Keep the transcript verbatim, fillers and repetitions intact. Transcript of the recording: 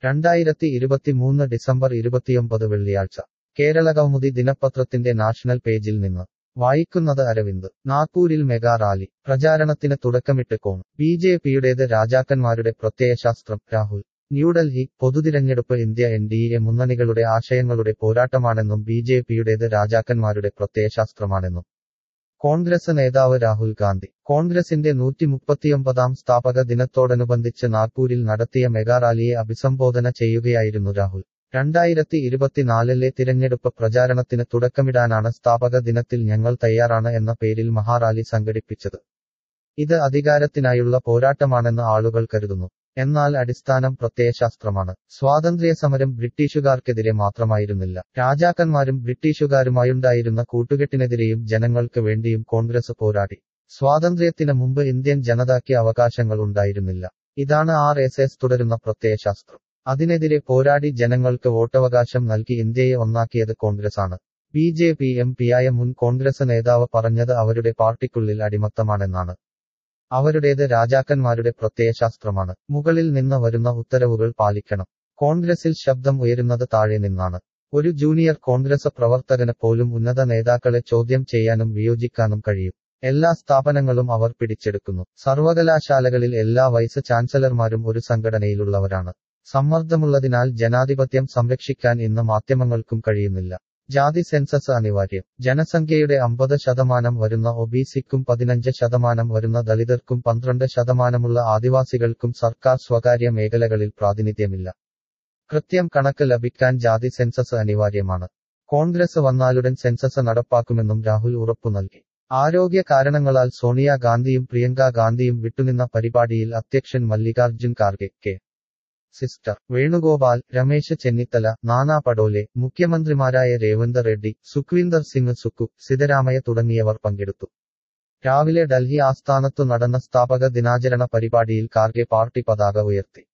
രണ്ടായിരത്തി ഇരുപത്തിമൂന്ന് ഡിസംബർ ഇരുപത്തിയൊമ്പത് വെള്ളിയാഴ്ച കേരളകൗമുദി ദിനപത്രത്തിന്റെ നാഷണൽ പേജിൽ നിന്ന് വായിക്കുന്നത് അരവിന്ദ്. നാഗ്പൂരിൽ മെഗാ റാലി പ്രചാരണത്തിന് തുടക്കമിട്ട് കോൺ. ബി ജെ പിയുടേത് രാജാക്കന്മാരുടെ പ്രത്യയശാസ്ത്രം. രാഹുൽ. ന്യൂഡൽഹി. പൊതുതിരഞ്ഞെടുപ്പ് ഇന്ത്യ എൻ ഡി എ മുന്നണികളുടെ ആശയങ്ങളുടെ പോരാട്ടമാണെന്നും ബി ജെ പിയുടേത് രാജാക്കന്മാരുടെ പ്രത്യയശാസ്ത്രമാണെന്നും കോൺഗ്രസ് നേതാവ് രാഹുൽ ഗാന്ധി. കോൺഗ്രസിന്റെ നൂറ്റിമുപ്പത്തിയൊമ്പതാം സ്ഥാപക ദിനത്തോടനുബന്ധിച്ച് നാഗ്പൂരിൽ നടത്തിയ മെഗാറാലിയെ അഭിസംബോധന ചെയ്യുകയായിരുന്നു രാഹുൽ. രണ്ടായിരത്തി ഇരുപത്തിനാലിലെ തിരഞ്ഞെടുപ്പ് പ്രചാരണത്തിന് തുടക്കമിടാനാണ് സ്ഥാപക ദിനത്തിൽ ഞങ്ങൾ തയ്യാറാണ് എന്ന പേരിൽ മഹാറാലി സംഘടിപ്പിച്ചത്. ഇത് അധികാരത്തിനായുള്ള പോരാട്ടമാണെന്ന് ആളുകൾ കരുതുന്നു. എന്നാൽ അടിസ്ഥാനം പ്രത്യയശാസ്ത്രമാണ്. സ്വാതന്ത്ര്യസമരം ബ്രിട്ടീഷുകാർക്കെതിരെ മാത്രമായിരുന്നില്ല. രാജാക്കന്മാരും ബ്രിട്ടീഷുകാരുമായുണ്ടായിരുന്ന കൂട്ടുകെട്ടിനെതിരെയും ജനങ്ങൾക്ക് വേണ്ടിയും കോൺഗ്രസ് പോരാടി. സ്വാതന്ത്ര്യത്തിന് മുമ്പ് ഇന്ത്യൻ ജനതയ്ക്ക് അവകാശങ്ങൾ ഉണ്ടായിരുന്നില്ല. ഇതാണ് ആർ എസ് എസ് തുടരുന്ന പ്രത്യയശാസ്ത്രം. അതിനെതിരെ പോരാടി ജനങ്ങൾക്ക് വോട്ടവകാശം നൽകി ഇന്ത്യയെ ഒന്നാക്കിയത് കോൺഗ്രസാണ്. ബി ജെ പി എം പിയായ മുൻ കോൺഗ്രസ് നേതാവ് പറഞ്ഞത് അവരുടെ പാർട്ടിക്കുള്ളിൽ അടിമത്തമാണെന്നാണ്. അവരുടേത് രാജാക്കന്മാരുടെ പ്രത്യയശാസ്ത്രമാണ്. മുകളിൽ നിന്ന് വരുന്ന ഉത്തരവുകൾ പാലിക്കണം. കോൺഗ്രസിൽ ശബ്ദം ഉയരുന്നത് താഴെ നിന്നാണ്. ഒരു ജൂനിയർ കോൺഗ്രസ് പ്രവർത്തകന് പോലും ഉന്നത നേതാക്കളെ ചോദ്യം ചെയ്യാനും വിയോജിക്കാനും കഴിയും. എല്ലാ സ്ഥാപനങ്ങളും അവർ പിടിച്ചെടുക്കുന്നു. സർവകലാശാലകളിൽ എല്ലാ വൈസ് ചാൻസലർമാരും ഒരു സംഘടനയിലുള്ളവരാണ്. സമ്മർദ്ദമുള്ളതിനാൽ ജനാധിപത്യം സംരക്ഷിക്കാൻ ഇന്ന് മാധ്യമങ്ങൾക്കും കഴിയുന്നില്ല. ജാതി സെൻസസ് അനിവാര്യം. ജനസംഖ്യയുടെ അമ്പത് ശതമാനം വരുന്ന ഒ ബി സിക്കും പതിനഞ്ച് ശതമാനം വരുന്ന ദളിതർക്കും പന്ത്രണ്ട് ശതമാനമുള്ള ആദിവാസികൾക്കും സർക്കാർ സ്വകാര്യ മേഖലകളിൽ പ്രാതിനിധ്യമില്ല. കൃത്യം കണക്ക് ലഭിക്കാൻ ജാതി സെൻസസ് അനിവാര്യമാണ്. കോൺഗ്രസ് വന്നാലുടൻ സെൻസസ് നടപ്പാക്കുമെന്നും രാഹുൽ ഉറപ്പു നൽകി. ആരോഗ്യ കാരണങ്ങളാൽ സോണിയാ ഗാന്ധിയും പ്രിയങ്ക ഗാന്ധിയും വിട്ടുനിന്ന പരിപാടിയിൽ അധ്യക്ഷൻ മല്ലികാർജുൻ ഖാർഗെ, കെ സിസ്റ്റർ വേണുഗോപാൽ, രമേശ് ചെന്നിത്തല, നാനാ പടോലെ, മുഖ്യമന്ത്രിമാരായ രേവന്ത് റെഡ്ഡി, സുഖ്വീന്ദർ സിംഗ് സുക്കു, സിദ്ധരാമയ്യ തുടങ്ങിയവർ പങ്കെടുത്തു. രാവിലെ ഡൽഹി ആസ്ഥാനത്തു നടന്ന സ്ഥാപക ദിനാചരണ പരിപാടിയിൽ ഖാർഗെ പാർട്ടി പതാക ഉയർത്തി.